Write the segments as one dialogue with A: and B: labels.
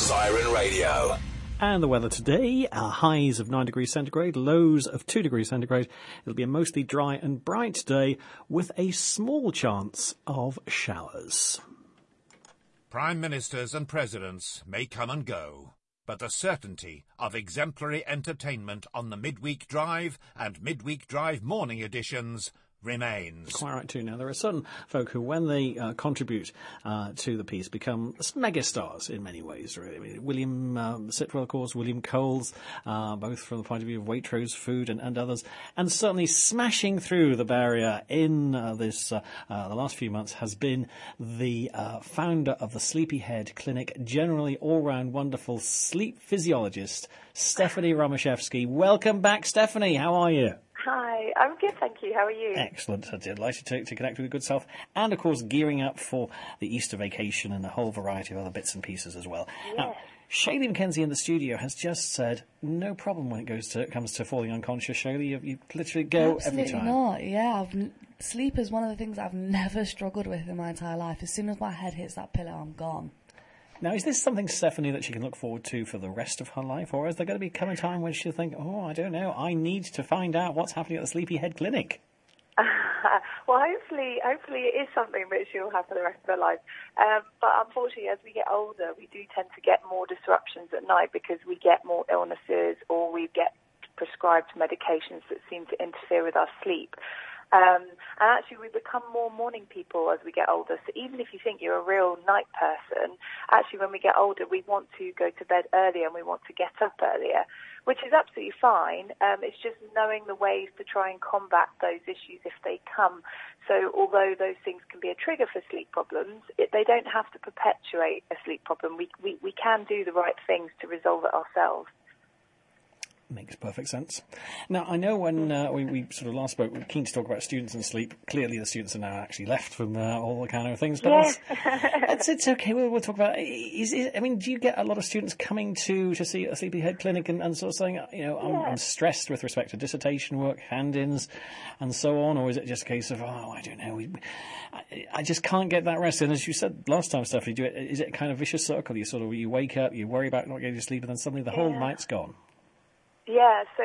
A: Siren Radio.
B: And the weather today, highs of 9 degrees centigrade, lows of 2 degrees centigrade. It'll be a mostly dry and bright day with a small chance of showers.
C: Prime ministers and presidents may come and go, but the certainty of exemplary entertainment on the Midweek Drive and Midweek Drive morning editions remains.
B: Quite right too. Now, there are certain folk who, when they contribute to the piece, become megastars in many ways, really. I mean, William Sitwell, of course, William Coles, both from the point of view of Waitrose Food and others, and certainly smashing through the barrier in the last few months has been the founder of the Sleepyhead Clinic, generally all-round wonderful sleep physiologist, Stephanie Romashevsky. Welcome back, Stephanie. How are you?
D: Hi, I'm good, thank you. How are you?
B: Excellent. I'm delighted to connect with your good self. And, of course, gearing up for the Easter vacation and a whole variety of other bits and pieces as well.
D: Yes.
B: Now, Shaylee McKenzie in the studio has just said, no problem when it comes to falling unconscious, Shaylee. You literally go
E: Absolutely
B: every time.
E: Not. Yeah, sleep is one of the things I've never struggled with in my entire life. As soon as my head hits that pillow, I'm gone.
B: Now, is this something, Stephanie, that she can look forward to for the rest of her life? Or is there going to come a time when she'll think, I don't know, I need to find out what's happening at the Sleepyhead Clinic?
D: Well, hopefully it is something that she'll have for the rest of her life. But unfortunately, as we get older, we do tend to get more disruptions at night because we get more illnesses or we get prescribed medications that seem to interfere with our sleep. And actually, we become more morning people as we get older. So even if you think you're a real night person, actually, when we get older, we want to go to bed earlier and we want to get up earlier, which is absolutely fine. It's just knowing the ways to try and combat those issues if they come. So although those things can be a trigger for sleep problems, they don't have to perpetuate a sleep problem. We can do the right things to resolve it ourselves.
B: Makes perfect sense. Now, I know when we sort of last spoke, we were keen to talk about students and sleep. Clearly, the students are now actually left from all the kind of things. But it's okay. We'll talk about it. I mean, do you get a lot of students coming to see a Sleepyhead Clinic and sort of saying, I'm stressed with respect to dissertation work, hand-ins, and so on? Or is it just a case of, I don't know, I just can't get that rest? And as you said last time, Stephanie, is it a kind of vicious circle? You wake up, you worry about not getting to sleep, and then suddenly the whole night's gone.
D: Yeah, so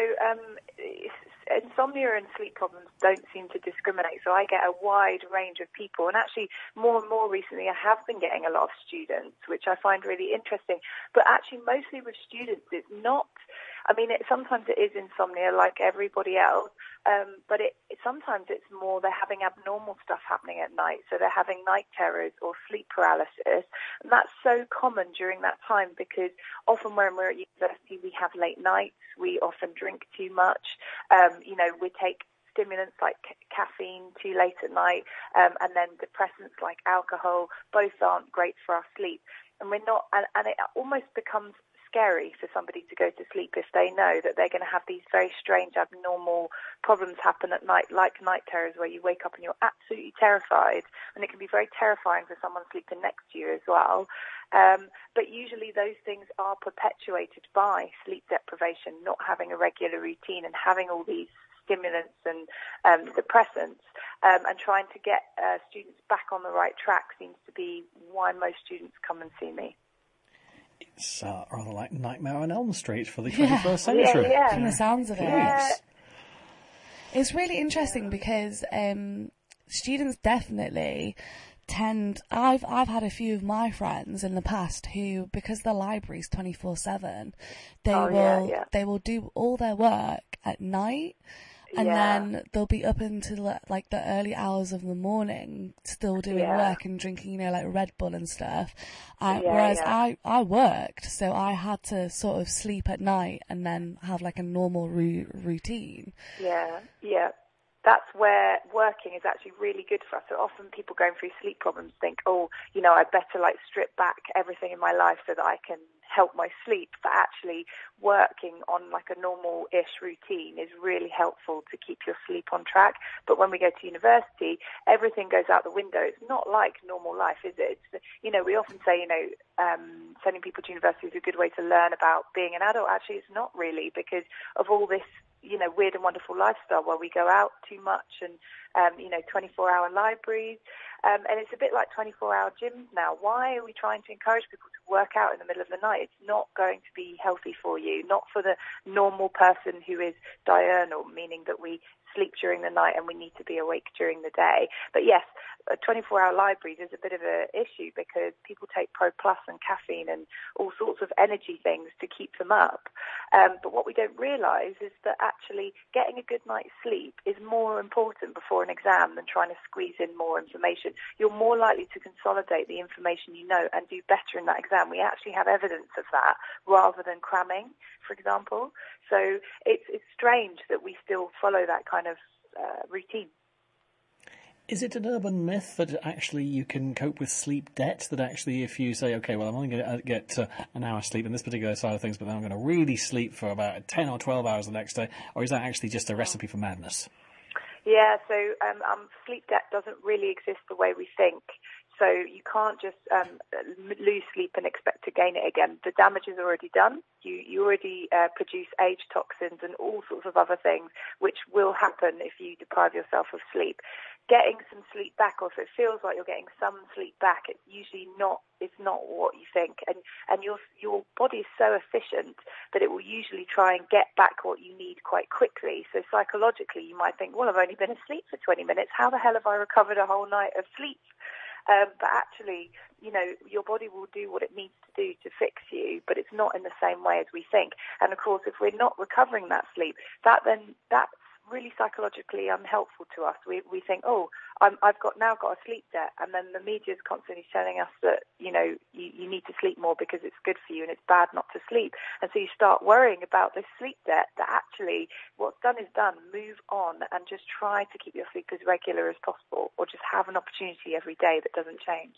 D: insomnia and sleep problems don't seem to discriminate. So I get a wide range of people. And actually, more and more recently, I have been getting a lot of students, which I find really interesting. But actually, mostly with students, it's not... sometimes it is insomnia like everybody else, but sometimes it's more they're having abnormal stuff happening at night. So they're having night terrors or sleep paralysis. And that's so common during that time because often when we're at university, we have late nights. We often drink too much. We take stimulants like caffeine too late at night, and then depressants like alcohol. Both aren't great for our sleep. And we're not, and it almost becomes scary for somebody to go to sleep if they know that they're going to have these very strange, abnormal problems happen at night, like night terrors, where you wake up and you're absolutely terrified, and it can be very terrifying for someone sleeping next to you as well. But usually those things are perpetuated by sleep deprivation, not having a regular routine and having all these stimulants and depressants, and trying to get students back on the right track seems to be why most students come and see me.
B: It's rather like Nightmare on Elm Street for the 21st century.
D: Yeah.
E: From the sounds of it.
D: Yeah.
E: It's really interesting because students definitely tend... I've had a few of my friends in the past who, because the library's 24/7, they will do all their work at night. And then they'll be up until like the early hours of the morning, still doing work and drinking, like Red Bull and stuff. Whereas I worked, so I had to sort of sleep at night and then have like a normal routine.
D: Yeah. That's where working is actually really good for us. So often people going through sleep problems think, I'd better strip back everything in my life so that I can help my sleep. But actually working on a normal-ish routine is really helpful to keep your sleep on track. But when we go to university, everything goes out the window. It's not like normal life, is it? It's, we often say, sending people to university is a good way to learn about being an adult. Actually, it's not really, because of all this weird and wonderful lifestyle where we go out too much and, 24-hour libraries. And it's a bit like 24-hour gyms now. Why are we trying to encourage people to work out in the middle of the night. It's not going to be healthy for you, not for the normal person who is diurnal, meaning that we sleep during the night and we need to be awake during the day. But yes, 24-hour libraries is a bit of an issue because people take Pro Plus and caffeine and all sorts of energy things to keep them up. But what we don't realise is that actually getting a good night's sleep is more important before an exam than trying to squeeze in more information. You're more likely to consolidate the information you know and do better in that exam. We actually have evidence of that rather than cramming, for example. So it's strange that we still follow that kind of routine.
B: Is it an urban myth that actually you can cope with sleep debt? That actually if you say, okay, well, I'm only going to get an hour's sleep in this particular side of things, but then I'm going to really sleep for about 10 or 12 hours the next day, or is that actually just a recipe for madness?
D: Yeah, so sleep debt doesn't really exist the way we think. So you can't just lose sleep and expect to gain it again. The damage is already done. You already produce age toxins and all sorts of other things, which will happen if you deprive yourself of sleep. Getting some sleep back, or if it feels like you're getting some sleep back, it's usually not. It's not what you think, and your body is so efficient that it will usually try and get back what you need quite quickly. So psychologically, you might think, well, I've only been asleep for 20 minutes. How the hell have I recovered a whole night of sleep? But actually, your body will do what it needs to do to fix you, but it's not in the same way as we think. And of course, if we're not recovering that sleep, that's really psychologically unhelpful to us. We think, oh, I've now got a sleep debt, and then the media is constantly telling us that you need to sleep more because it's good for you and it's bad not to sleep. And so you start worrying about this sleep debt. That actually, what's done is done. Move on and just try to keep your sleep as regular as possible, or just have an opportunity every day that doesn't change.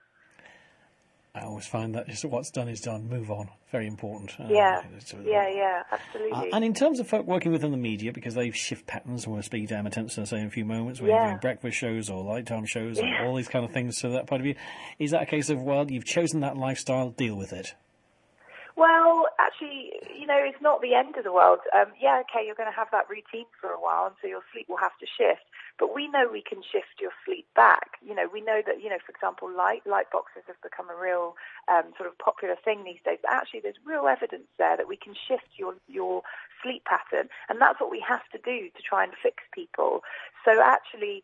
B: I always find that just what's done is done. Move on. Very important.
D: Yeah, absolutely.
B: And in terms of folk working within the media, because they shift patterns, we'll speak to Emma Timpson in a few moments, when you're doing breakfast shows or nighttime shows and all these kind of things, so that point of view, is that a case of, well, you've chosen that lifestyle, deal with it?
D: Well, actually, it's not the end of the world. Okay, you're going to have that routine for a while, and so your sleep will have to shift. But we know we can shift your sleep back. We know that, for example, light boxes have become a real sort of popular thing these days. But actually, there's real evidence there that we can shift your sleep pattern, and that's what we have to do to try and fix people. So actually,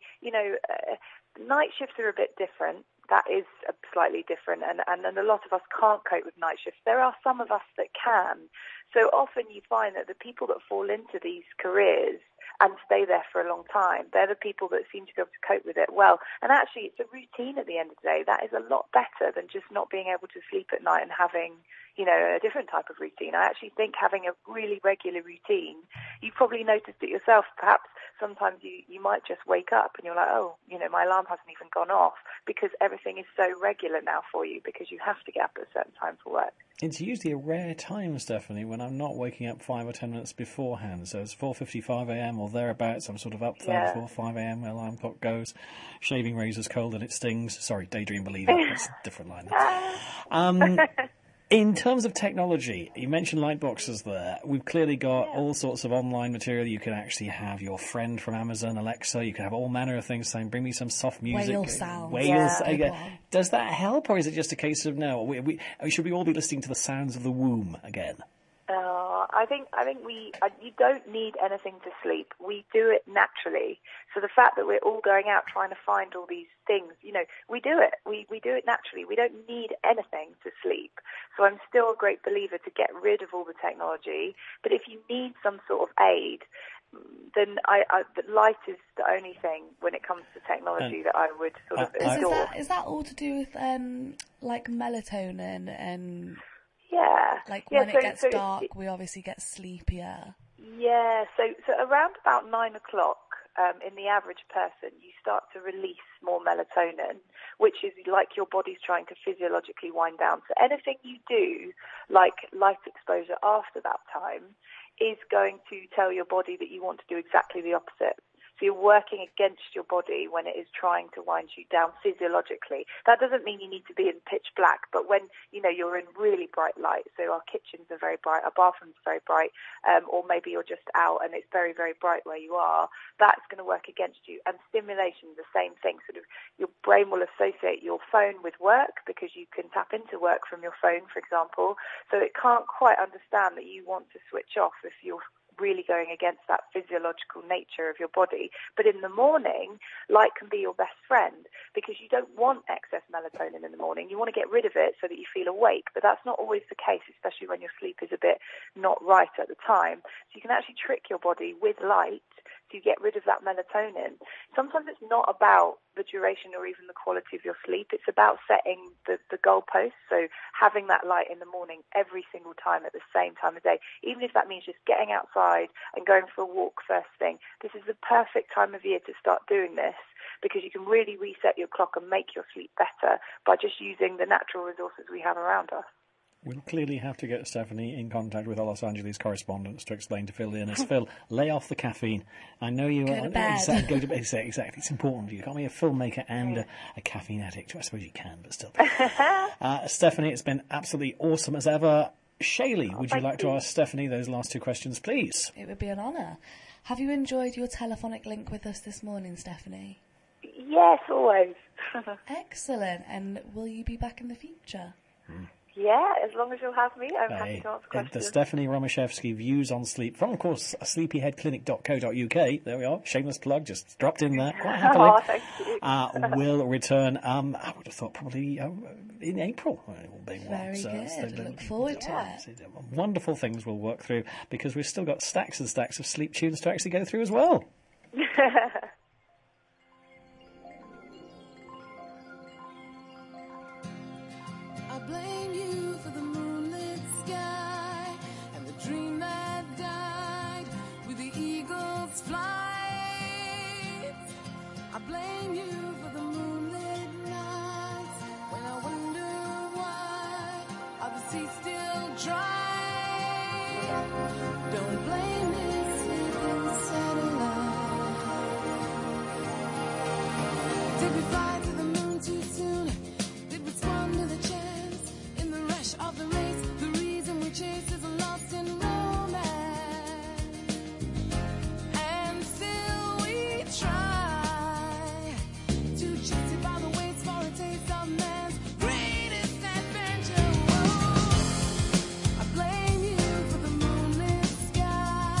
D: night shifts are a bit different. That is slightly different, and a lot of us can't cope with night shifts. There are some of us that can. So often you find that the people that fall into these careers and stay there for a long time, they're the people that seem to be able to cope with it well. And actually, it's a routine at the end of the day. That is a lot better than just not being able to sleep at night and having, a different type of routine. I actually think having a really regular routine, you probably noticed it yourself, perhaps sometimes you might just wake up and you're like, oh, my alarm hasn't even gone off, because everything is so regular now for you, because you have to get up at a certain time for work.
B: It's usually a rare time, Stephanie, when I'm not waking up 5 or 10 minutes beforehand. So it's 4:55 a.m. or thereabouts. I'm sort of up there before 5 a.m. My alarm clock goes. Shaving razor's cold and it stings. Sorry, daydream believer. That's a different line. In terms of technology, you mentioned light boxes there. We've clearly got all sorts of online material. You can actually have your friend from Amazon, Alexa. You can have all manner of things saying, bring me some soft music.
E: Whale sounds.
B: Does that help, or is it just a case of, no, should we all be listening to the sounds of the womb again?
D: I think you don't need anything to sleep. We do it naturally. So the fact that we're all going out trying to find all these things, we do it. We do it naturally. We don't need anything to sleep. So I'm still a great believer to get rid of all the technology. But if you need some sort of aid, then light is the only thing when it comes to technology that I would sort of adore.
E: Is that all to do with like melatonin and...
D: Yeah.
E: When it gets dark, we obviously get sleepier.
D: Yeah, so around about 9 o'clock, in the average person, you start to release more melatonin, which is like your body's trying to physiologically wind down. So anything you do, like light exposure after that time, is going to tell your body that you want to do exactly the opposite. So you're working against your body when it is trying to wind you down physiologically. That doesn't mean you need to be in pitch black, but when, you're in really bright light, so our kitchens are very bright, our bathrooms are very bright, or maybe you're just out and it's very, very bright where you are, that's going to work against you. And stimulation, the same thing. Sort of your brain will associate your phone with work because you can tap into work from your phone, for example. So it can't quite understand that you want to switch off if you're really going against that physiological nature of your body. But in the morning, light can be your best friend because you don't want excess melatonin in the morning. You want to get rid of it so that you feel awake, but that's not always the case, especially when your sleep is a bit not right at the time. So you can actually trick your body with light to get rid of that melatonin. Sometimes it's not about the duration or even the quality of your sleep. It's about setting the goalposts. So having that light in the morning every single time at the same time of day, even if that means just getting outside and going for a walk first thing. This is the perfect time of year to start doing this because you can really reset your clock and make your sleep better by just using the natural resources we have around us.
B: We'll clearly have to get Stephanie in contact with our Los Angeles correspondents to explain to Phil Leonard. Phil, lay off the caffeine. I know you
E: Go to bed.
B: Go to bed. Exactly. It's important. You can't be a filmmaker and a caffeine addict. I suppose you can, but still. Stephanie, it's been absolutely awesome as ever. Shaylee, would you like to ask Stephanie those last two questions, please?
E: It would be an honour. Have you enjoyed your telephonic link with us this morning, Stephanie?
D: Yes, always.
E: Excellent. And will you be back in the future?
D: Yeah, as long as you'll have me, I'm happy to answer questions.
B: The Stephanie Romashevsky views on sleep from, of course, sleepyheadclinic.co.uk. There we are. Shameless plug, just dropped in there quite happily.
D: Oh, thank you.
B: Will return, I would have thought probably in April.
E: Very good. Look forward to it.
B: Wonderful things we'll work through because we've still got stacks and stacks of sleep tunes to actually go through as well.
A: I blame you for the moonlit sky and the dream that died with the eagle's flight. I blame you for the moonlit nights when I wonder why are the seas still dry. Don't blame this sleeping satellite. Did we fly to the moon too soon? Did we squander the chance in the rush of the race? The reason we chase is lost in romance, and still we try to justify the waits for a taste of man's greatest adventure. Whoa. I blame you for the moonlit sky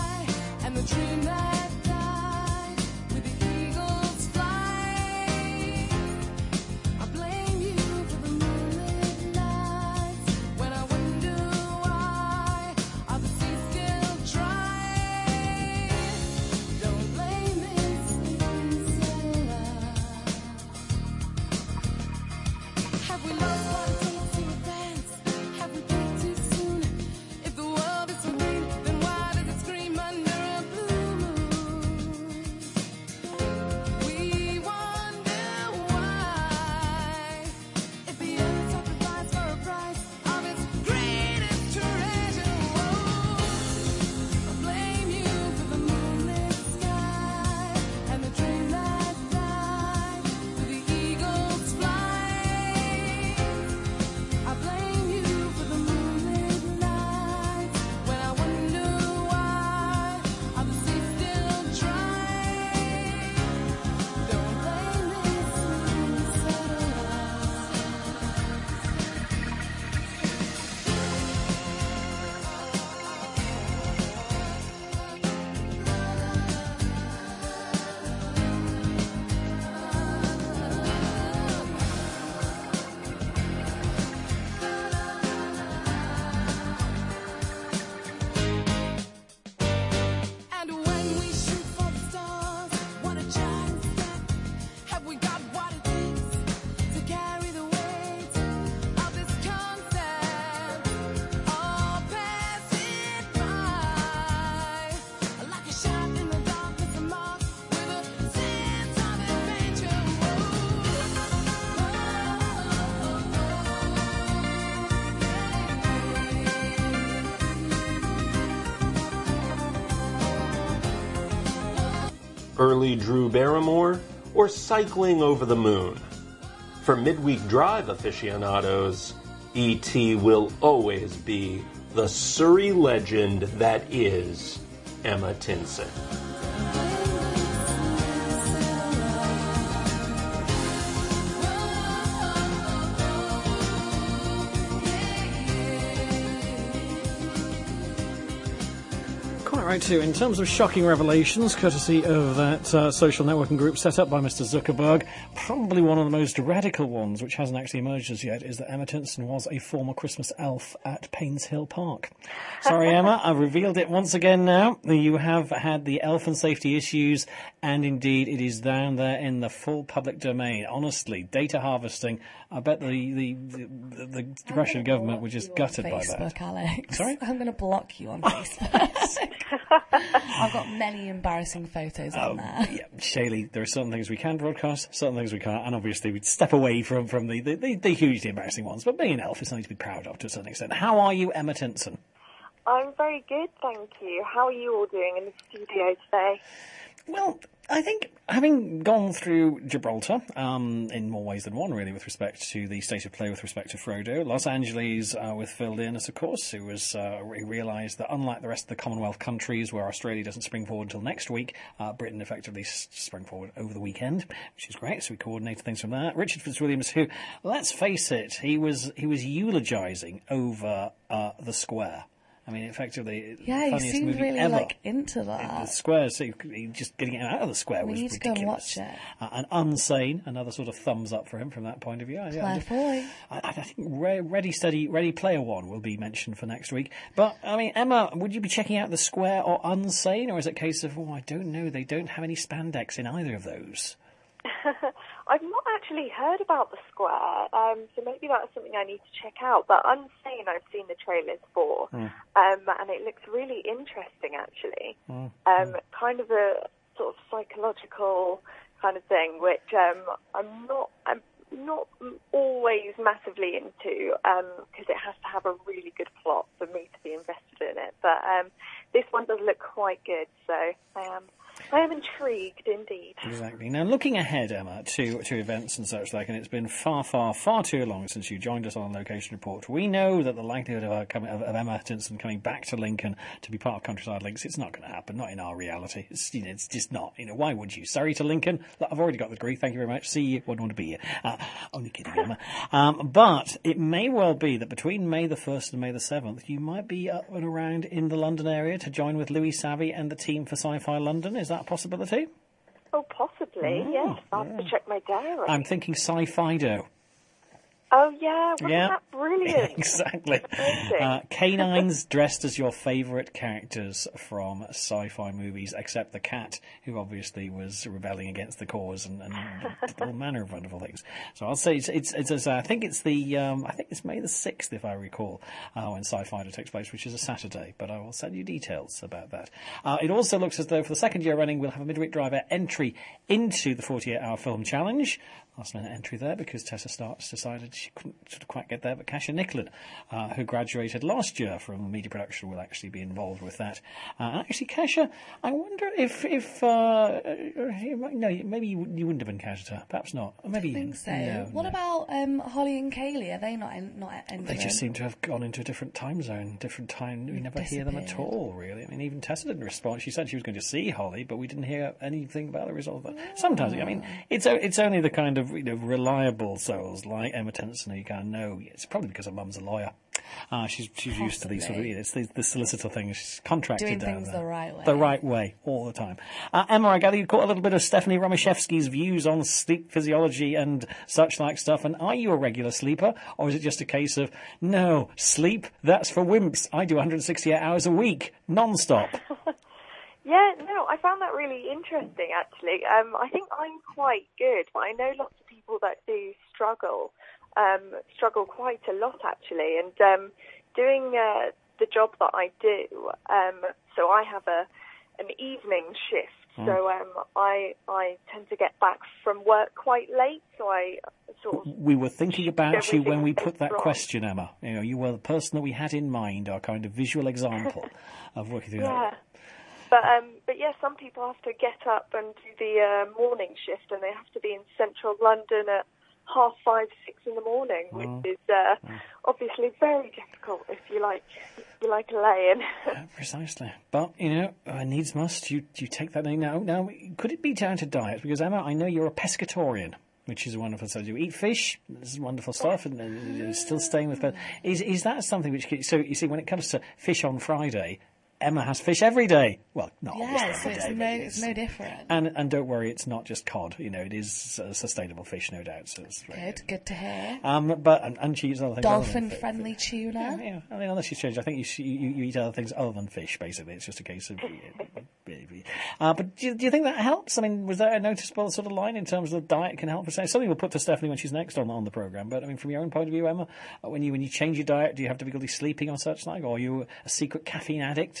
F: early Drew Barrymore, or cycling over the moon. For midweek drive aficionados, E.T. will always be the Surrey legend that is Emma Tinson.
B: Right, too. In terms of shocking revelations, courtesy of that social networking group set up by Mr. Zuckerberg, probably one of the most radical ones, which hasn't actually emerged as yet, is that Emma Tinson was a former Christmas elf at Paynes Hill Park. Sorry, Emma, I've revealed it once again now. You have had the elf and safety issues, and indeed it is down there in the full public domain. Honestly, data harvesting, I bet the Russian government were just gutted by that.
E: Facebook, Alex.
B: Sorry?
E: I'm going to block you on Facebook. I've got many embarrassing photos on there.
B: Yeah, Shaylee, there are certain things we can broadcast, certain things we can't, and obviously we'd step away from the hugely embarrassing ones. But being an elf is something to be proud of to a certain extent. How are you, Emma Tinson?
D: I'm very good, thank you. How are you all doing in the studio today?
B: Well, I think having gone through Gibraltar, in more ways than one, really, with respect to the state of play with respect to Frodo, Los Angeles with Phil Dearness, of course, who realised that unlike the rest of the Commonwealth countries, where Australia doesn't spring forward until next week, Britain effectively sprang forward over the weekend, which is great, so we coordinated things from that. Richard Fitzwilliams, who, let's face it, he was eulogising over the Square. I mean, effectively,
E: yeah, he
B: funniest
E: seemed
B: movie
E: really
B: ever.
E: into that.
B: The Square, so just getting it out of the Square was
E: need to
B: ridiculous.
E: go and watch it.
B: And Unsane, another sort of thumbs up for him from that point of view.
E: Claire
B: I think Ready Player One will be mentioned for next week. But, I mean, Emma, would you be checking out the Square or Unsane, or is it a case of, I don't know, they don't have any spandex in either of those?
D: I've not actually heard about the Square, so maybe that's something I need to check out. But Unsane, I've seen the trailers for, and it looks really interesting, actually. Kind of a sort of psychological kind of thing, which I'm not always massively into, because it has to have a really good plot for me to be invested in it. But this one does look quite good, so I am intrigued indeed.
B: Exactly. Now, looking ahead, Emma, to events and such like, and it's been far too long since you joined us on Location Report. We know that the likelihood of Emma Tinson coming back to Lincoln to be part of Countryside Links, it's not going to happen, not in our reality. It's just not. Why would you? Surrey to Lincoln? Look, I've already got the degree, thank you very much. See you, wouldn't want to be here. Only kidding, Emma. But it may well be that between May the 1st and May the 7th, you might be up and around in the London area to join with Louis Savvy and the team for Sci-Fi London. Is that a possibility?
D: Oh, possibly, yes. I'll have to check my diary.
B: I'm thinking Sci-Fido.
D: Oh, yeah. Wasn't that brilliant?
B: Exactly. Canines dressed as your favourite characters from sci-fi movies, except the cat, who obviously was rebelling against the cause and did all manner of wonderful things. So I'll say it's I think it's May the 6th, if I recall, when Sci-Fido takes place, which is a Saturday. But I will send you details about that. It also looks as though for the second year running, we'll have a midweek driver entry into the 48-hour film challenge. Last minute entry there because Tessa Starks decided she couldn't sort of quite get there, but Kasia Nicklin, who graduated last year from media production, will actually be involved with that. Actually, Kasia, I wonder if maybe you wouldn't have been cast her. Perhaps not. Or maybe
E: I think so.
B: No,
E: what about Holly and Kaylee? Are they not entering?
B: They just seem to have gone into a different time zone, different time. We never hear them at all, really. I mean, even Tessa didn't respond. She said she was going to see Holly, but we didn't hear anything about the result of that. Sometimes, I mean, it's only the kind of reliable souls like Emma Tinson who you kind of know. It's probably because her mum's a lawyer. She's used to these sort of, it's the solicitor thing. She's contracted
E: doing
B: down
E: things
B: there.
E: the right way.
B: The right way, all the time. Emma, I gather you caught a little bit of Stephanie Romashevsky's views on sleep physiology and such like stuff. And are you a regular sleeper, or is it just a case of, no, sleep, that's for wimps. I do 168 hours a week, non-stop.
D: Yeah, no, I found that really interesting, actually. I think I'm quite good, but I know lots of people that do struggle quite a lot, actually. And doing the job that I do, so I have an evening shift, so I tend to get back from work quite late, so I sort of...
B: We were thinking about you when we put that question, Emma. You were the person that we had in mind, our kind of visual example of working through that.
D: But yeah, some people have to get up and do the morning shift, and they have to be in central London at 5:30, 6 in the morning, which is obviously very difficult if you like laying.
B: Precisely. But, needs must. You take that name now. Now, could it be down to diet? Because, Emma, I know you're a pescatorian, which is a wonderful stuff. You eat fish, this is wonderful stuff, and you're still staying with... Is that something which... So, you see, when it comes to fish on Friday, Emma has fish every day. Well, not
E: so
B: every day.
E: it's no different.
B: And don't worry, it's not just cod. It is sustainable fish, no doubt. So it's
E: Good to hear.
B: And she eats other things.
E: Dolphin-friendly tuna.
B: Yeah. I mean, unless you change, I think you eat other things other than fish. Basically, it's just a case of. But do you think that helps? I mean, was there a noticeable sort of line in terms of the diet can help? Something we'll put to Stephanie when she's next on the program. But I mean, from your own point of view, Emma, when you change your diet, do you have difficulty sleeping or such like, or are you a secret caffeine addict?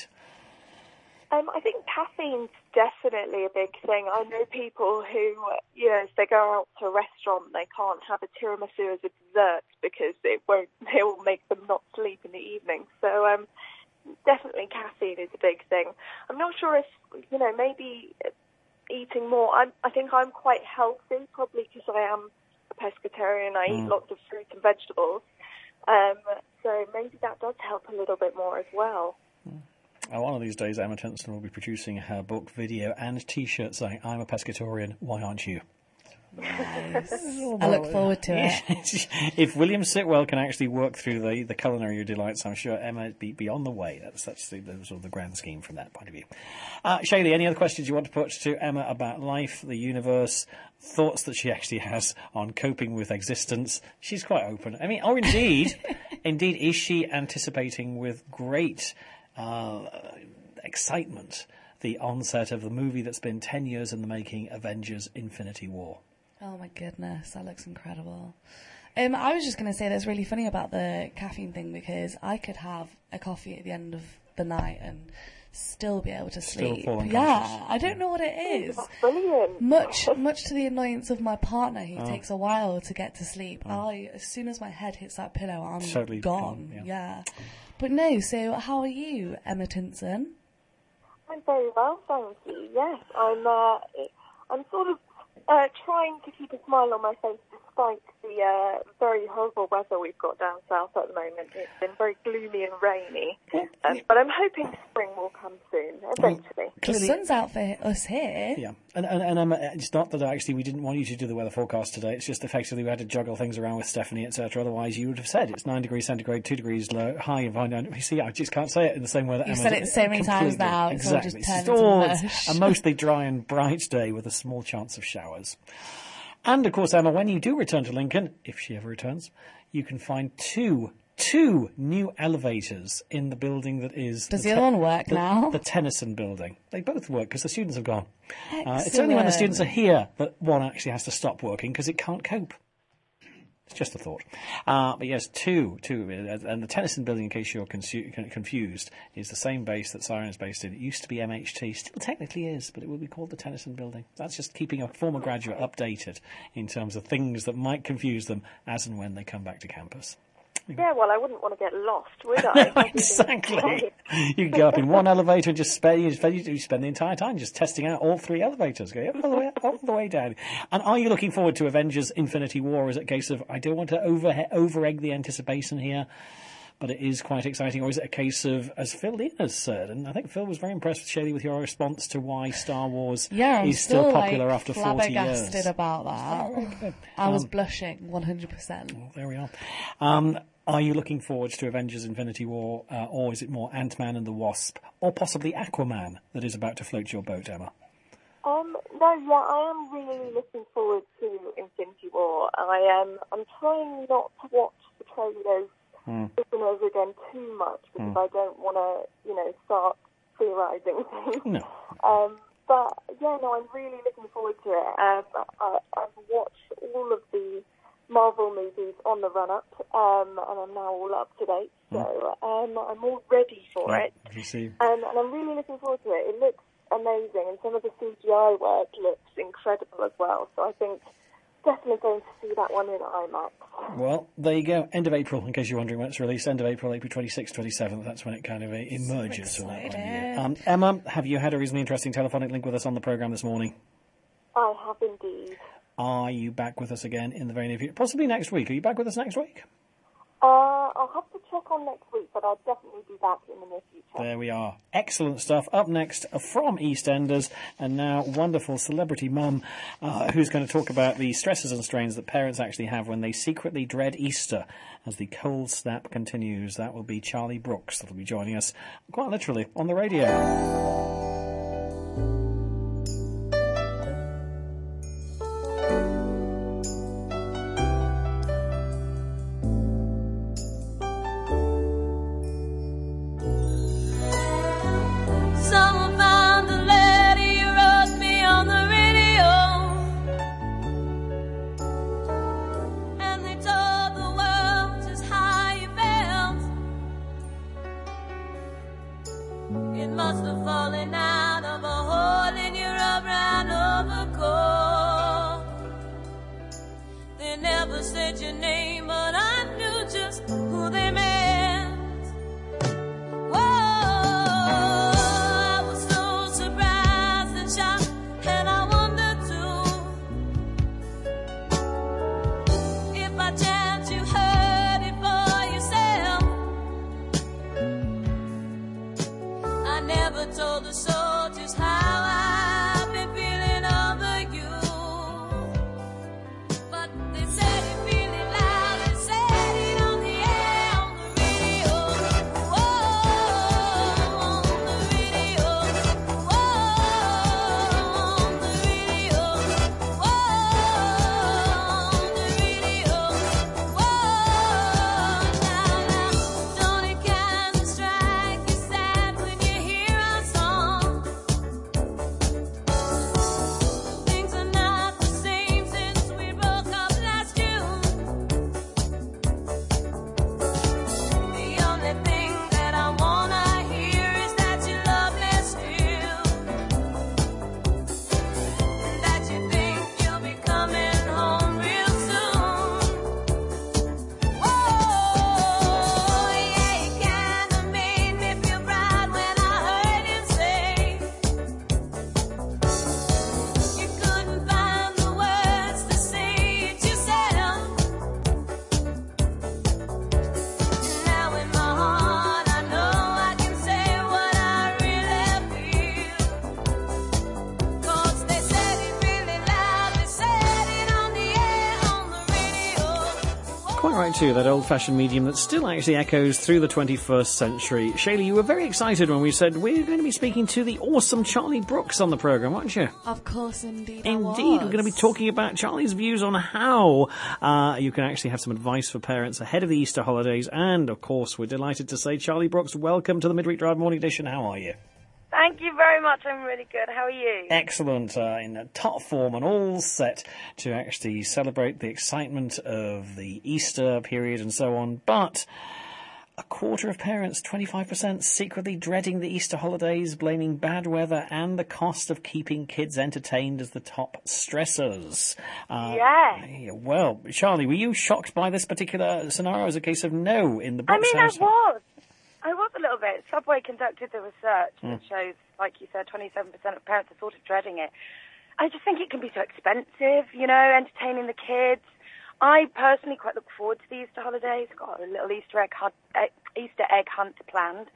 D: I think caffeine's definitely a big thing. I know people who, if they go out to a restaurant, they can't have a tiramisu as a dessert because it will make them not sleep in the evening. So definitely caffeine is a big thing. I'm not sure if, maybe eating more. I think I'm quite healthy, probably because I am a pescatarian. I eat lots of fruit and vegetables. So maybe that does help a little bit more as well.
B: One of these days, Emma Tinson will be producing her book, video, and T-shirt saying, "I'm a pescatarian, why aren't you?"
E: Nice. I look forward to it.
B: If William Sitwell can actually work through the culinary delights, I'm sure Emma would be on the way. That's the sort of the grand scheme from that point of view. Shaylee, any other questions you want to put to Emma about life, the universe, thoughts that she actually has on coping with existence? She's quite open. I mean, or indeed, is she anticipating with great excitement the onset of the movie that's been 10 years in the making, Avengers: Infinity War?
E: Oh my goodness, that looks incredible. I was just going to say that's really funny about the caffeine thing, because I could have a coffee at the end of the night and still be able to sleep.
B: Still fall unconscious.
E: Yeah, I don't know what it is.
D: That's brilliant.
E: Much to the annoyance of my partner, who takes a while to get to sleep. As soon as my head hits that pillow, I'm
B: totally
E: gone.
B: gone,
E: Yeah. But no, so how are you, Emma Tinson?
D: I'm very well, thank you. Yes, I'm sort of trying to keep a smile on my face despite the very horrible weather we've got down south at the moment. It's been very gloomy and rainy, but I'm hoping spring will come soon, eventually.
E: The sun's out for us here.
B: Yeah, and it's not that actually we didn't want you to do the weather forecast today. It's just effectively we had to juggle things around with Stephanie, etc. Otherwise, you would have said it's 9 degrees centigrade, 2 degrees low, high, and high. You see, I just can't say it in the same way that
E: You've
B: Emma
E: said it so many times now. It's all just turned into mush.
B: A mostly dry and bright day with a small chance of showers. And, of course, Emma, when you do return to Lincoln, if she ever returns, you can find two new elevators in the building that is...
E: Does the other one work now?
B: The Tennyson building. They both work because the students have gone. It's only when the students are here that one actually has to stop working because it can't cope. It's just a thought. But yes, two. And the Tennyson building, in case you're confused, is the same base that Siren is based in. It used to be MHT, still technically is, but it will be called the Tennyson building. That's just keeping a former graduate updated in terms of things that might confuse them as and when they come back to campus.
D: Yeah, well, I wouldn't want to get lost, would I?
B: Exactly. You can go up in one elevator and just spend the entire time just testing out all three elevators, going all the way down. And are you looking forward to Avengers: Infinity War? Or is it a case of, I don't want to over-egg the anticipation here, but it is quite exciting? Or is it a case of, as Phil Lean has said, and I think Phil was very impressed with Shaylee with your response to why Star Wars is still popular after 40 years.
E: Flabbergasted about that. I was blushing 100%.
B: Well, there we are. Are you looking forward to Avengers: Infinity War, or is it more Ant-Man and the Wasp, or possibly Aquaman that is about to float your boat, Emma?
D: I am really looking forward to Infinity War. I'm trying not to watch the trailers over and over again too much because I don't want to, start theorising things.
B: No.
D: But I'm really looking forward to it. I've watched all of the Marvel movies on the run-up, and I'm now all up to date, so I'm all ready for it.
B: You see.
D: And I'm really looking forward to it. It looks amazing, and some of the CGI work looks incredible as well, so I think
G: definitely going to see that one in IMAX.
B: Well, there you go. End of April, in case you're wondering when it's released. End of April, April 26th, 27th. That's when it kind of emerges from that one year. Emma, have you had a reasonably interesting telephonic link with us on the programme this morning?
G: I have indeed.
B: Are you back with us again in the very near future? Possibly next week. Are you back with us next week?
G: I'll have to check on next week, but I'll definitely be back in the near future.
B: There we are. Excellent stuff. Up next from EastEnders, and now wonderful celebrity mum, who's going to talk about the stresses and strains that parents actually have when they secretly dread Easter as the cold snap continues. That will be Charlie Brooks that'll be joining us, quite literally, on the radio. To that old-fashioned medium that still actually echoes through the 21st century. Shaylee, you were very excited when we said we're going to be speaking to the awesome Charlie Brooks on the programme, weren't you?
E: Of course, indeed.
B: Indeed, we're going to be talking about Charlie's views on how you can actually have some advice for parents ahead of the Easter holidays. And, of course, we're delighted to say, Charlie Brooks, welcome to the Midweek Drive Morning Edition. How are you?
H: Thank you very much. I'm really good. How are you?
B: Excellent. In top form and all set to actually celebrate the excitement of the Easter period and so on. But a quarter of parents, 25%, secretly dreading the Easter holidays, blaming bad weather and the cost of keeping kids entertained as the top stressors.
H: Yeah.
B: Well, Charlie, were you shocked by this particular scenario as a case of no in the Brooks house?
H: I was a little bit. Subway conducted the research that shows, like you said, 27% of parents are sort of dreading it. I just think it can be so expensive, entertaining the kids. I personally quite look forward to the Easter holidays. I've got a little Easter egg hunt planned.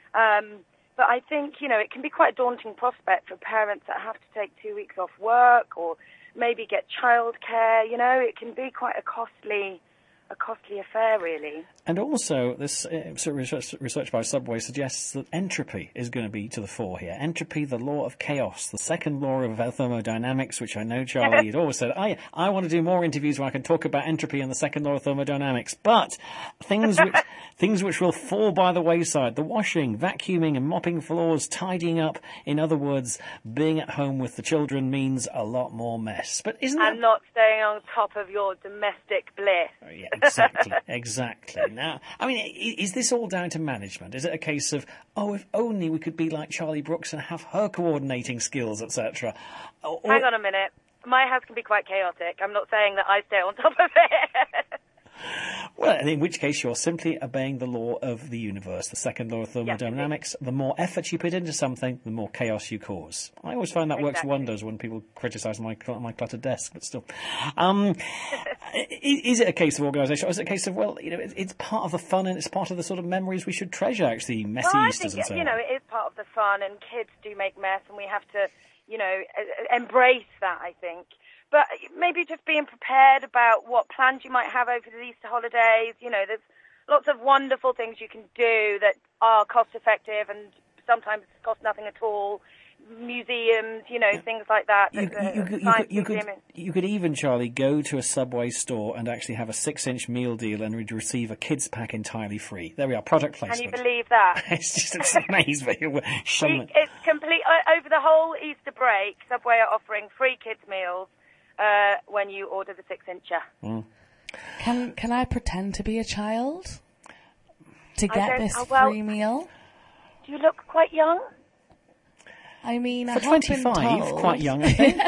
H: But I think, it can be quite a daunting prospect for parents that have to take 2 weeks off work or maybe get childcare. It can be quite a costly affair, really.
B: And also, this research by Subway suggests that entropy is going to be to the fore here. Entropy, the law of chaos, the second law of thermodynamics, which I know, Charlie, you'd always said, I want to do more interviews where I can talk about entropy and the second law of thermodynamics. But things which will fall by the wayside, the washing, vacuuming and mopping floors, tidying up, in other words, being at home with the children means a lot more mess. But isn't that...
H: And not staying on top of your domestic bliss.
B: Oh, yeah. Exactly. Now, I mean, is this all down to management? Is it a case of, if only we could be like Charlie Brooks and have her coordinating skills, etc.?
H: Hang on a minute. my house can be quite chaotic. I'm not saying that I stay on top of it.
B: Well, in which case you're simply obeying the law of the universe, the second law of thermodynamics. The more effort you put into something, the more chaos you cause. I always find that works wonders when people criticise my cluttered desk, but still. Is it a case of organisation, or is it a case of, well, it's part of the fun and it's part of the sort of memories we should treasure, actually, messy Easters and so on?
H: It is part of the fun, and kids do make mess, and we have to, embrace that, I think. But maybe just being prepared about what plans you might have over the Easter holidays. There's lots of wonderful things you can do that are cost-effective and sometimes cost nothing at all. Museums, things like that.
B: You could even, Charlie, go to a Subway store and actually have a 6-inch meal deal and receive a kids pack entirely free. There we are, product placement.
H: Can you believe that?
B: it's amazing.
H: It's complete. Over the whole Easter break, Subway are offering free kids meals when you order the 6-incher.
E: Can I pretend to be a child to get this free meal?
H: Do you look quite young?
E: I mean,
B: for 25, quite young, I think.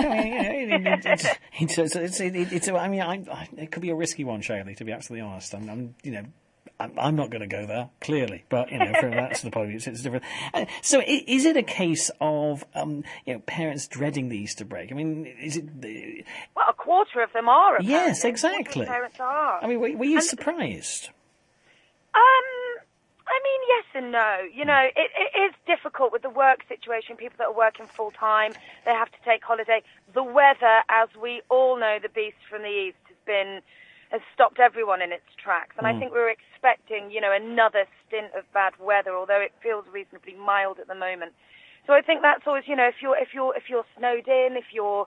B: It could be a risky one, Shaylee, to be absolutely honest. I'm not going to go there, clearly, but for that sort of point, it's different. So, is it a case of parents dreading the Easter break? I mean, is it?
H: Well, a quarter of them are. Apparently.
B: Yes, exactly.
H: Parents are.
B: I mean, were you surprised?
H: Yes and no. It is difficult with the work situation. People that are working full time, they have to take holiday. The weather, as we all know, the beast from the east has stopped everyone in its tracks. And I think we were expecting, another stint of bad weather, although it feels reasonably mild at the moment. So I think that's always, if you're snowed in, if you're,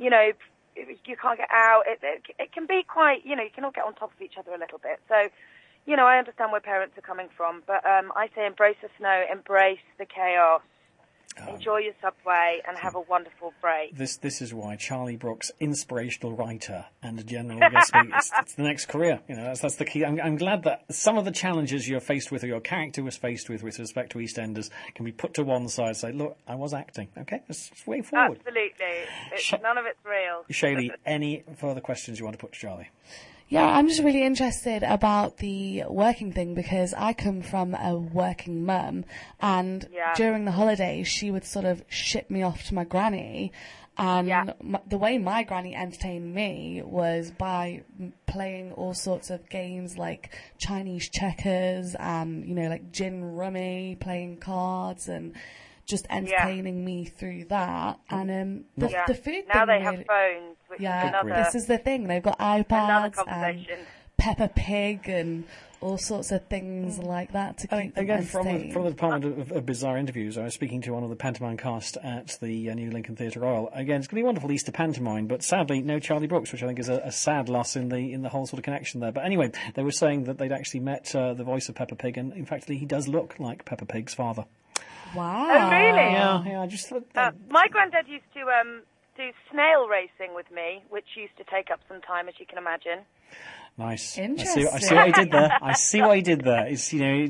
H: if you can't get out, it can be quite, you can all get on top of each other a little bit. So, I understand where parents are coming from, but I say embrace the snow, embrace the chaos. Enjoy your Subway and have a wonderful break.
B: This is why Charlie Brooks, inspirational writer and a general guest speaker, it's the next career. That's the key. I'm glad that some of the challenges you're faced with, or your character was faced with respect to EastEnders, can be put to one side and say, look, I was acting. Okay, that's way forward.
H: Absolutely. None of it's real.
B: Shaylee, any further questions you want to put to Charlie?
E: Yeah, I'm just really interested about the working thing because I come from a working mum, and during the holidays she would sort of ship me off to my granny, and the way my granny entertained me was by playing all sorts of games like Chinese checkers and, like gin rummy, playing cards and just entertaining me through that. And the food
H: now
E: thing
H: they have phones, which is another.
E: This is the thing. They've got iPads and Peppa Pig and all sorts of things like that to keep them entertained.
B: From the Department of Bizarre Interviews, I was speaking to one of the pantomime cast at the New Lincoln Theatre Royal. Again, it's going to be a wonderful Easter pantomime, but sadly no Charlie Brooks, which I think is a sad loss in the whole sort of connection there. But anyway, they were saying that they'd actually met the voice of Peppa Pig, and in fact he does look like Peppa Pig's father.
E: Wow.
H: Oh, really?
B: Yeah, I just thought...
H: my granddad used to do snail racing with me, which used to take up some time, as you can imagine.
B: Nice.
E: Interesting.
B: I see what he did there. I see what he did there. It's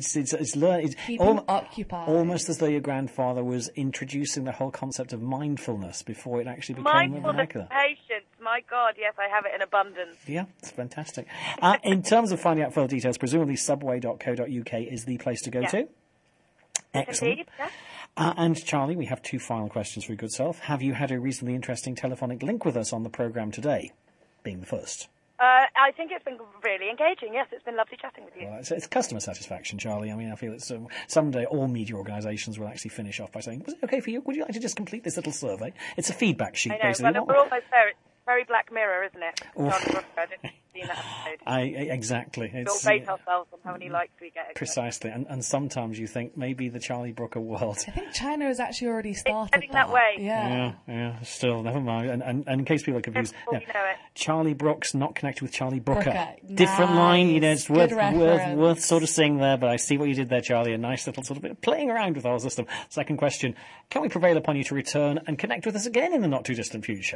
E: keep him occupied.
B: Almost as though your grandfather was introducing the whole concept of mindfulness before it actually became vernacular.
H: Patience. My God, yes, I have it in abundance.
B: Yeah, it's fantastic. In terms of finding out further details, presumably subway.co.uk is the place to go to. Excellent.
H: Indeed, yeah.
B: And Charlie, we have two final questions for your good self. Have you had a reasonably interesting telephonic link with us on the programme today, being the first?
H: I think it's been really engaging, yes. It's been lovely chatting with you.
B: Well, it's customer satisfaction, Charlie. I mean, I feel it's someday all media organisations will actually finish off by saying, was it okay for you? Would you like to just complete this little survey? It's a feedback sheet, basically.
H: But we're almost there. It's very Black Mirror, isn't it? I didn't see that episode.
B: Exactly.
H: We'll rate ourselves on how many likes we get.
B: Precisely. And sometimes you think maybe the Charlie Brooker world...
E: I think China has actually already started
H: heading that way.
E: Yeah.
B: Still, never mind. And in case people are confused, Charlie Brooks not connected with Charlie Brooker. Different
E: nice.
B: line, it's worth sort of seeing there, but I see what you did there, Charlie. A nice little sort of bit of playing around with our system. Second question, can we prevail upon you to return and connect with us again in the not-too-distant future?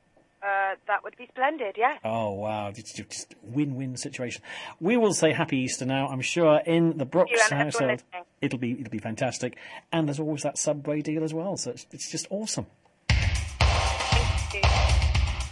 H: That would be splendid, yes.
B: Oh, wow. It's just win-win situation. We will say Happy Easter now. I'm sure in the Brooks household it'll be fantastic. And there's always that Subway deal as well, so it's just awesome.
H: Thank you.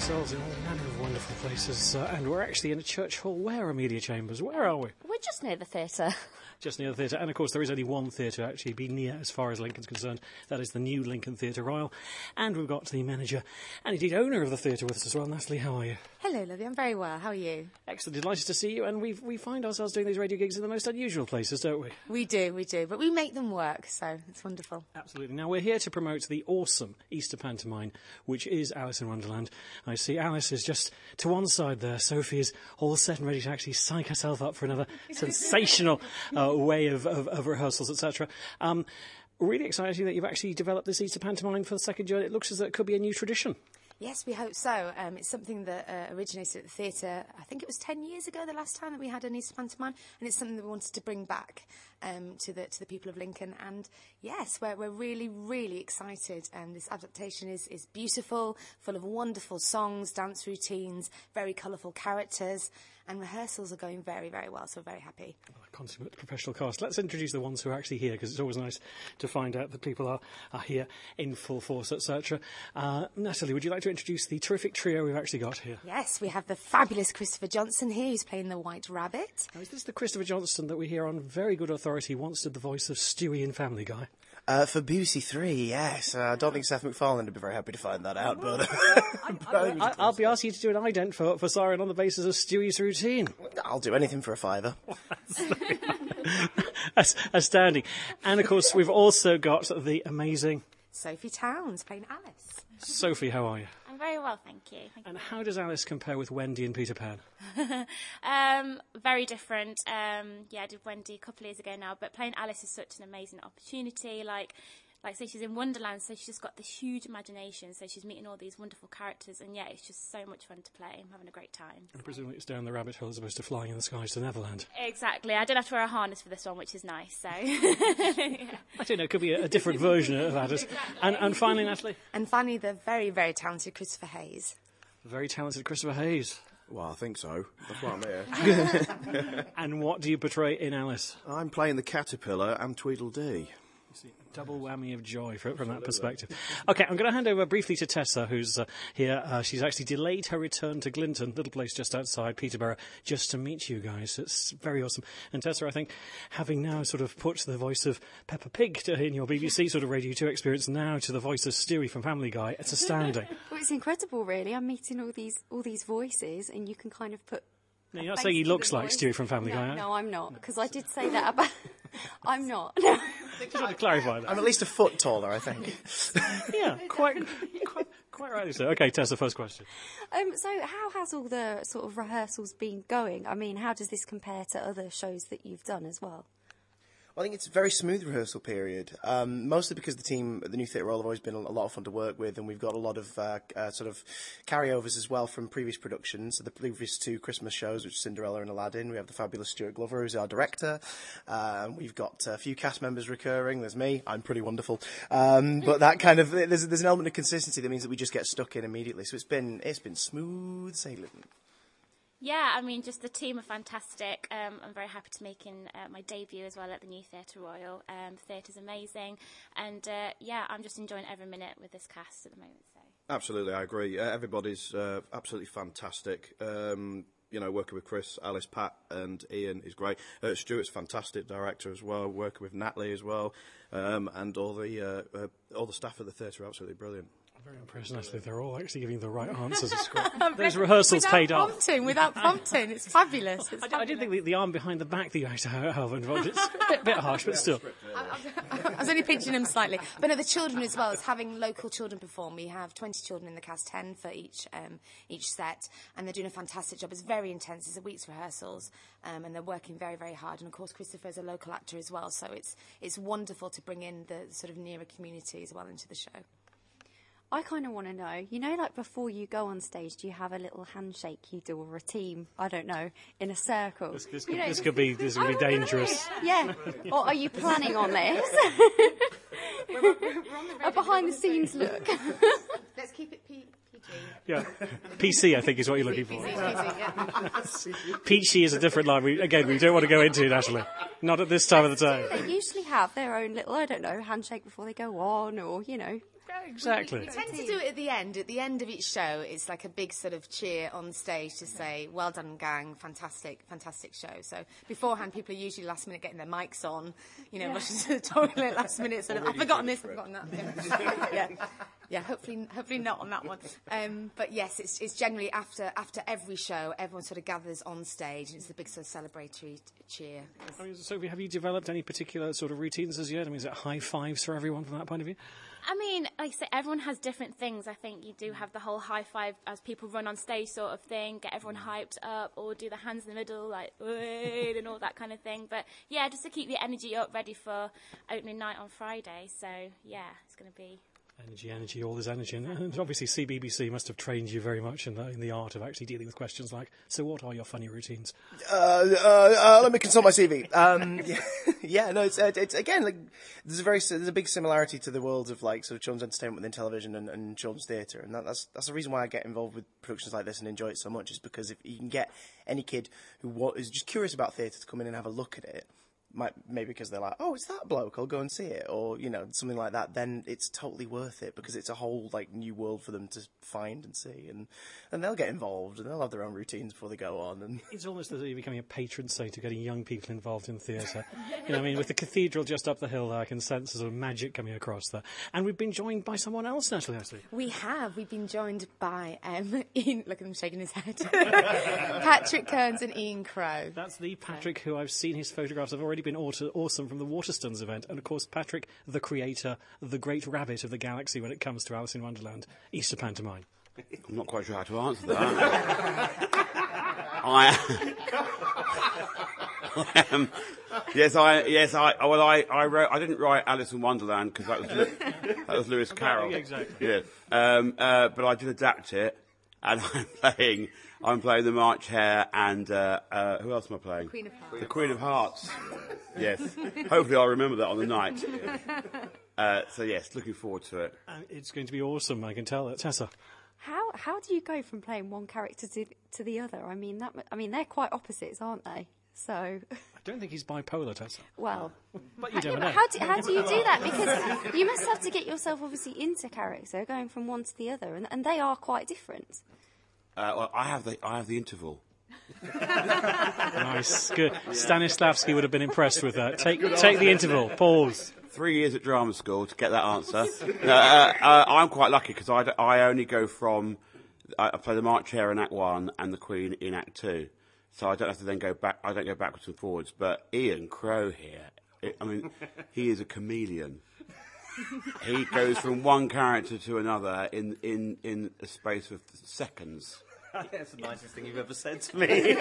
B: ourselves in all manner of wonderful places, and we're actually in a church hall. Where are Media Chambers? Where are we?
I: We're just near the theatre.
B: Just near the theatre, and of course there is only one theatre to actually be near as far as Lincoln's concerned. That is the new Lincoln Theatre Royal, and we've got the manager and indeed owner of the theatre with us as well. Natalie, how are you?
J: Hello, lovely. I'm very well. How are you?
B: Excellent, delighted to see you, and we find ourselves doing these radio gigs in the most unusual places, don't we?
J: We do, but we make them work, so it's wonderful.
B: Absolutely. Now we're here to promote the awesome Easter pantomime, which is Alice in Wonderland. I see Alice is just to one side there. Sophie is all set and ready to actually psych herself up for another sensational way of rehearsals, etc. Really exciting that you've actually developed this Easter pantomime for the second year. It looks as though it could be a new tradition.
J: Yes, we hope so. It's something that originated at the theatre, I think it was 10 years ago, the last time that we had an Easter pantomime, and it's something that we wanted to bring back to the people of Lincoln. And yes, we're really, really excited. This adaptation is beautiful, full of wonderful songs, dance routines, very colourful characters, and rehearsals are going very, very well, so we're very happy.
B: Consummate professional cast. Let's introduce the ones who are actually here, because it's always nice to find out that people are here in full force, etc. Natalie, would you like to introduce the terrific trio we've actually got here?
J: Yes, we have the fabulous Christopher Johnson here, who's playing the White Rabbit.
B: Now, is this the Christopher Johnson that we hear on very good authority once did the voice of Stewie in Family Guy?
K: For BBC Three, yes. I don't think Seth MacFarlane would be very happy to find that out, but...
B: I'll be asking you to do an ident for Siren on the basis of Stewie's routine.
K: I'll do anything for a fiver.
B: Astounding. And, of course, we've also got the amazing...
J: Sophie Towns playing Alice.
B: Sophie, how are you?
I: I'm very well, thank you.
B: And how does Alice compare with Wendy and Peter Pan?
I: Very different. I did Wendy a couple of years ago now, but playing Alice is such an amazing opportunity. Like say she's in Wonderland, so she's just got this huge imagination, so she's meeting all these wonderful characters, and yeah, it's just so much fun to play. I'm having a great time.
B: And presumably it's down the rabbit hole as opposed to flying in the skies to Neverland.
I: Exactly. I don't have to wear a harness for this one, which is nice, so...
B: Yeah. I don't know, it could be a different version of that. Exactly. And finally, Natalie?
J: And finally, the very, very talented Christopher Hayes.
B: Very talented Christopher Hayes.
L: Well, I think so. That's why I'm here.
B: And what do you portray in Alice?
L: I'm playing the Caterpillar and Tweedledee.
B: Double whammy of joy from that perspective. OK, I'm going to hand over briefly to Tessa, who's here. She's actually delayed her return to Glinton, little place just outside Peterborough, just to meet you guys. It's very awesome. And Tessa, I think, having now sort of put the voice of Peppa Pig in your BBC sort of Radio 2 experience now to the voice of Stewie from Family Guy, it's astounding.
M: Well, it's incredible, really. I'm meeting all these voices, and you can kind of put...
B: No, you're not saying he looks like Stewie from Family Guy,
M: No, I'm not, because I did say that about... I'm not.
B: Just want to clarify that.
K: I'm at least a foot taller, I think.
B: Yeah, quite rightly so. OK, Tessa, first question.
M: So how has all the sort of rehearsals been going? I mean, how does this compare to other shows that you've done as well?
K: Well, I think it's a very smooth rehearsal period, mostly because the New Theatre Royal have always been a lot of fun to work with, and we've got a lot of sort of carryovers as well from previous productions. So the previous two Christmas shows, which are Cinderella and Aladdin, we have the fabulous Stuart Glover, who's our director. We've got a few cast members recurring. There's me. I'm pretty wonderful. But that kind of, there's an element of consistency that means that we just get stuck in immediately. So it's been smooth sailing.
I: Yeah, I mean, just the team are fantastic. I'm very happy to make my debut as well at the New Theatre Royal. The theatre's amazing. And, I'm just enjoying every minute with this cast at the moment. So.
L: Absolutely, I agree. Everybody's absolutely fantastic. Working with Chris, Alice, Pat and Ian is great. Stuart's fantastic director as well, working with Natalie as well. And all the staff at the theatre are absolutely brilliant.
B: Very impressed, Natalie. They're all actually giving the right answers. Those rehearsals paid off.
J: Without prompting. It's fabulous.
B: I did think the arm behind the back that you actually have involved. It's a bit harsh, but still.
J: I was only pinching them slightly. But no, the children as well, as having local children perform. We have 20 children in the cast, 10 for each set, and they're doing a fantastic job. It's very intense. It's a week's rehearsals, and they're working very, very hard. And of course, Christopher is a local actor as well, so it's wonderful to bring in the sort of nearer community as well into the show.
M: I kind of want to know, like before you go on stage, do you have a little handshake you do, or a team, I don't know, in a circle?
B: This could be dangerous.
M: Yeah. Or are you planning on this? A behind-the-scenes look.
J: Let's keep it PG.
B: Yeah. PC, I think, is what you're looking for. Peachy is a different line. We don't want to go into it, Ashley. Not at this time of the day.
M: They usually have their own little, I don't know, handshake before they go on, or,
B: Exactly.
J: We tend to do it at the end. At the end of each show, it's like a big sort of cheer on stage to say, well done, gang, fantastic show. So beforehand, people are usually last minute getting their mics on, rushing to the toilet last minute, sort of, I've forgotten this, I've forgotten that. Yeah, hopefully not on that one. But yes, it's generally after every show, everyone sort of gathers on stage, and it's the big sort of celebratory cheer.
B: Sophie, have you developed any particular sort of routines as yet? I mean, is it high fives for everyone from that point of view?
I: I mean, like I say, everyone has different things. I think you do have the whole high five as people run on stage sort of thing, get everyone hyped up, or do the hands in the middle, like, and all that kind of thing. But, yeah, just to keep the energy up, ready for opening night on Friday. So, yeah, it's going to be...
B: Energy, all is energy. And obviously CBBC must have trained you very much in the art of actually dealing with questions like, so what are your funny routines?
K: Let me consult my CV. It's again, like, there's a big similarity to the world of, like, sort of children's entertainment within television and children's theatre. And that's the reason why I get involved with productions like this and enjoy it so much, is because if you can get any kid who is just curious about theatre to come in and have a look at it, maybe because they're like, oh, it's that bloke, I'll go and see it, or, something like that, then it's totally worth it, because it's a whole, like, new world for them to find and see, and they'll get involved, and they'll have their own routines before they go on. And
B: it's almost as though you're becoming a patron saint of getting young people involved in theatre. With the cathedral just up the hill there, I can sense there's a magic coming across there. And we've been joined by someone else, Natalie, actually.
J: We have. We've been joined by Ian, look at him shaking his head, Patrick Kearns and Ian Crowe.
B: That's the Patrick who I've seen his photographs have already been awesome from the Waterstones event, and of course Patrick, the creator, the great rabbit of the galaxy when it comes to Alice in Wonderland, Easter pantomime.
N: I'm not quite sure how to answer that. I am. Yes, I wrote. I didn't write Alice in Wonderland because that was Lewis Carroll.
B: Exactly.
N: Yeah. But I did adapt it, and I'm playing the March Hare, and who else am I playing?
J: Queen of Hearts.
N: The Queen of Hearts. Yes. Hopefully I'll remember that on the night. So yes, looking forward to it.
B: It's going to be awesome, I can tell that. Tessa.
M: How do you go from playing one character to the other? I mean, they're quite opposites, aren't they? So
B: I don't think he's bipolar, Tessa.
M: Well,
B: but you don't know.
M: How do you do that? Because you must have to get yourself obviously into character, going from one to the other, and they are quite different.
N: Well, I have the interval.
B: Nice, good. Stanislavski would have been impressed with that. Take the interval. Pause.
N: 3 years at drama school to get that answer. I'm quite lucky because I only go from I play the March Hare in Act 1 and the Queen in Act 2, so I don't have to then go back. I don't go backwards and forwards. But Ian Crowe here, he is a chameleon. He goes from one character to another in a space of seconds.
O: I think that's the nicest thing you've ever said to me.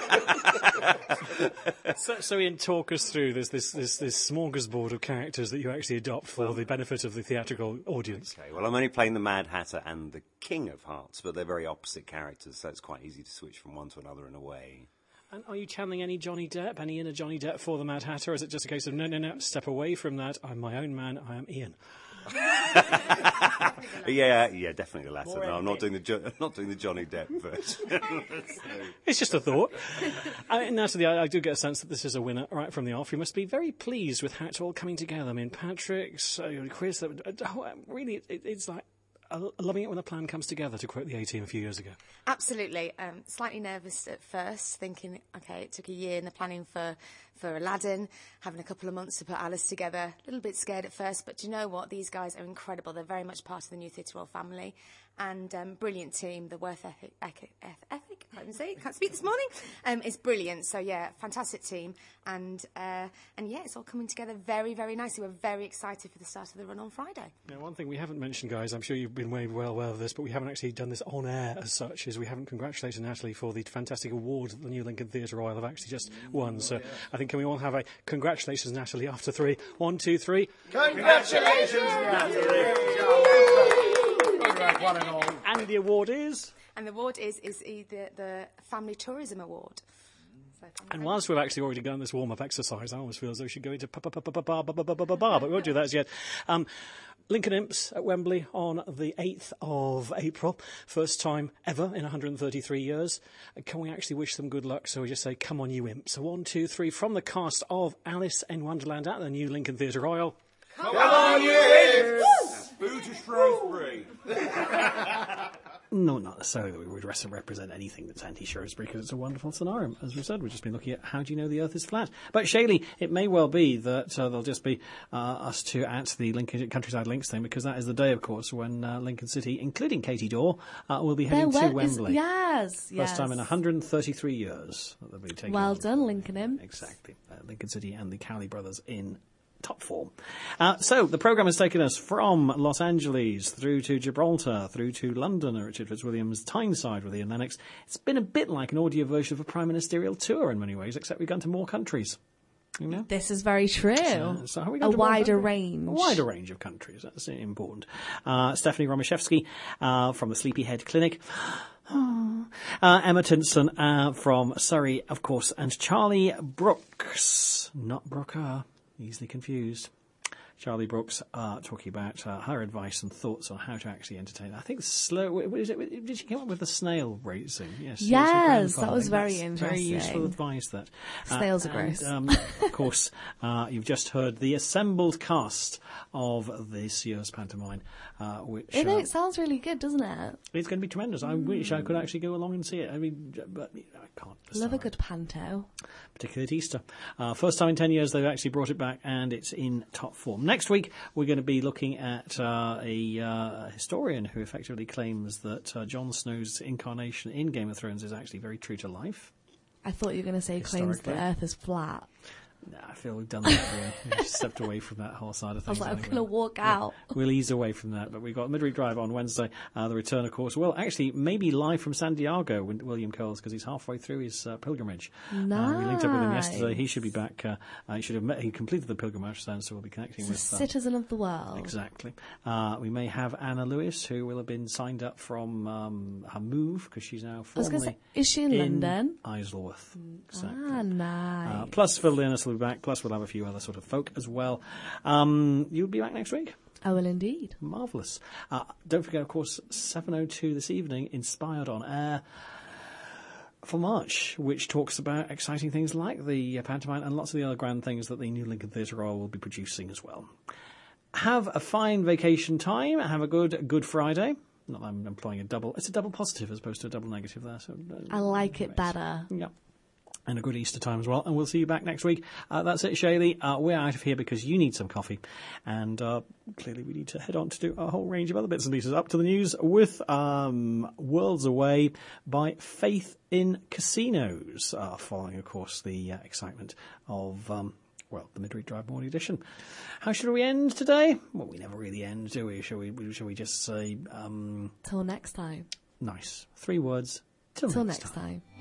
B: So Ian, talk us through this smorgasbord of characters that you actually adopt for the benefit of the theatrical audience.
O: Okay, well, I'm only playing the Mad Hatter and the King of Hearts, but they're very opposite characters, so it's quite easy to switch from one to another in a way.
B: And are you channeling any Johnny Depp, any inner Johnny Depp for the Mad Hatter, or is it just a case of, no, step away from that, I'm my own man, I am Ian?
O: Yeah, definitely the latter. No, I'm not doing the Johnny Depp version.
B: It's just a thought. Natalie, I do get a sense that this is a winner right from the off. You must be very pleased with how it's all coming together. I mean, Patrick, Chris, really, it's like loving it when a plan comes together, to quote the A-Team a few years ago.
J: Absolutely. Slightly nervous at first, thinking, okay, it took a year in the planning for Aladdin, having a couple of months to put Alice together. A little bit scared at first, but do you know what? These guys are incredible. They're very much part of the New Theatre Royal family, and brilliant team. The work ethic, can't speak this morning, is brilliant. So yeah, fantastic team, and yeah, it's all coming together very, very nicely. We're very excited for the start of the run on Friday.
B: Now, one thing we haven't mentioned, guys, I'm sure you've been way well aware of this, but we haven't actually done this on air as such, is we haven't congratulated Natalie for the fantastic award that the New Lincoln Theatre Royal have actually just won. So I think, can we all have a congratulations, Natalie, after 3? 1, 2, 3.
K: Congratulations, Natalie!
B: And the award is?
J: And the award is the Family Tourism Award.
B: And whilst we've actually already done this warm-up exercise, I almost feel as though we should go into but we won't do that as yet. Lincoln Imps at Wembley on the 8th of April. First time ever in 133 years. Can we actually wish them good luck? So we just say, come on, you imps. So 1, 2, 3 from the cast of Alice in Wonderland at the New Lincoln Theatre Royal.
K: Come on, you imps!
N: Boo to Shrewsbury.
B: No, not necessarily that we would represent anything that's anti-Shrewsbury, because it's a wonderful scenario. As we said, we've just been looking at how do you know the Earth is flat. But Shaylee, it may well be that there'll just be us two at the Lincoln Countryside Links thing, because that is the day, of course, when Lincoln City, including Katie Dorr, will be heading to Wembley.
E: Yes.
B: First time in 133 years that they'll be taking.
E: Well done, Lincoln.
B: Exactly. Lincoln City and the Cowley brothers in top form. So the programme has taken us from Los Angeles through to Gibraltar, through to London, Richard Fitzwilliams, Tyneside with Ian Lennox. It's been a bit like an audio version of a prime ministerial tour in many ways, except we've gone to more countries. You know?
E: This is very true.
B: So how are we
E: a wider range.
B: A wider range of countries. That's important. Stephanie Romashevsky from the Sleepyhead Clinic. Emma Tinson from Surrey, of course, and Charlie Brooks, not Brooker, easily confused. Charlie Brooks talking about her advice and thoughts on how to actually entertain. I think did she come up with the snail racing?
E: Yes, that was very interesting.
B: Very useful advice. That
E: snails are gross.
B: Of course, you've just heard the assembled cast of this year's pantomime, which
E: it sounds really good, doesn't it?
B: It's going to be tremendous. I wish I could actually go along and see it. I mean, but I can't.
E: Love a good panto,
B: particularly at Easter. First time in 10 years they've actually brought it back, and it's in top form. Next week, we're going to be looking at a historian who effectively claims that Jon Snow's incarnation in Game of Thrones is actually very true to life.
E: I thought you were going to say claims the Earth is flat.
B: No, I feel we've done that. We've stepped away from that whole side of things.
E: I was like, I'm going to walk out.
B: We'll ease away from that. But we've got Midweek Drive on Wednesday. The return, of course. Well, actually, maybe live from San Diego with William Coles, because he's halfway through his pilgrimage.
E: Nice.
B: We linked up with him yesterday. He should be back. He completed the pilgrimage then, so we'll be connecting with...
E: citizen of the world.
B: Exactly. We may have Anna Lewis, who will have been signed up from her move, because she's now formally...
E: Is she in London?
B: Isleworth. Exactly.
E: Nice.
B: Plus Phil Linus will be back. Plus we'll have a few other sort of folk as well. You'll be back next week?
E: I will indeed.
B: Marvellous. Don't forget, of course, 7:02 this evening, Inspired on Air for March, which talks about exciting things like the pantomime and lots of the other grand things that the New Lincoln Theatre Royal will be producing as well. Have a fine vacation time. Have a Good Friday. Not that I'm employing a double. It's a double positive as opposed to a double negative there. So,
E: I like it better.
B: Yeah. And a good Easter time as well. And we'll see you back next week. That's it, Shaylee. We're out of here because you need some coffee. And clearly we need to head on to do a whole range of other bits and pieces. Up to the news with Worlds Away by Faith in Casinos. Following, of course, the excitement of... the Midweek Drive Morning Edition. How should we end today? Well, we never really end, do we? Shall we just say...
E: till next time.
B: Nice. 3 words. Till next time.